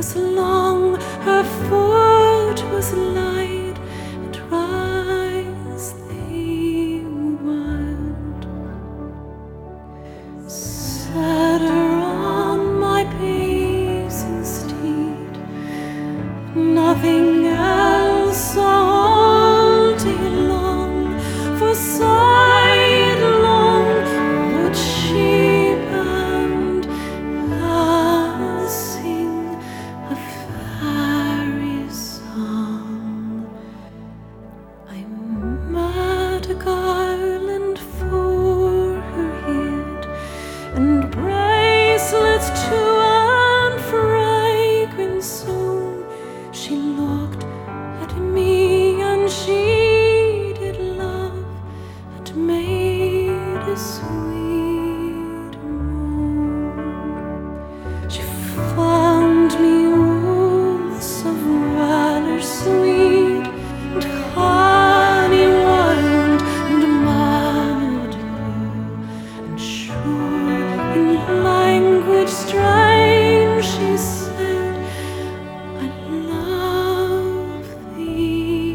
was long, her foot was light, and rise they would. Set her on my pacing steed, nothing else all day long, for sidelong would she bend and sing a fairy song. I made a garland for her head, and bracelets too, and fragrant song. She looked at me, and she did love, and made a sweet moan. She found me oaths of valor sweet, and honey wild, and manhood, and sure in language strange she said, I love thee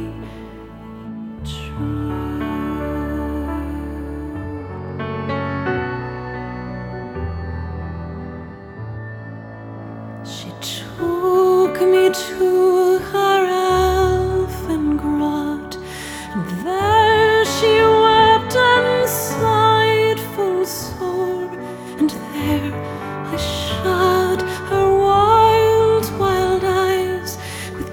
true. She took me to her elfin grot, and there she wept and sighed full sore, and there I shut her wild, wild eyes with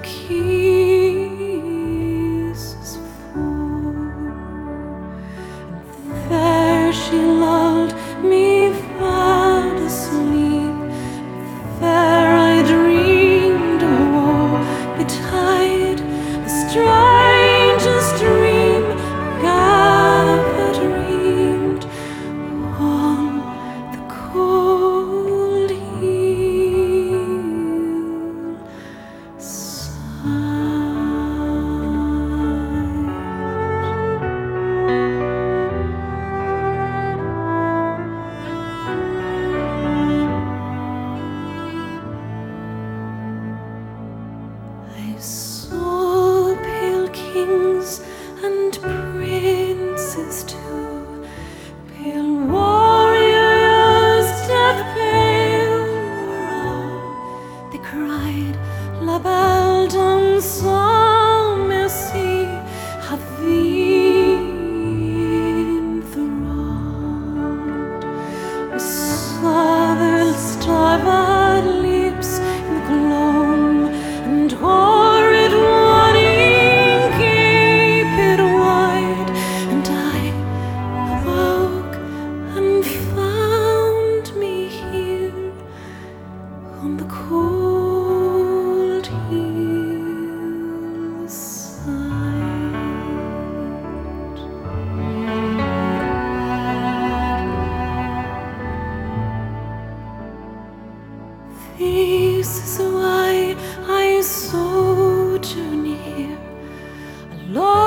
kisses full. And there she lulled me fast asleep. There I dreamed of woe betide, the strangest dream I ever dreamed, on the cold I saw pale kings and princes too, pale warriors, death pale were all. They cried, La belle dame sans merci hath thee enthralled. I saw their starved lips in the gloam, and horrid one gaped wide, and I awoke and found me here on the cold hillside. This is why I sojourn here, alone.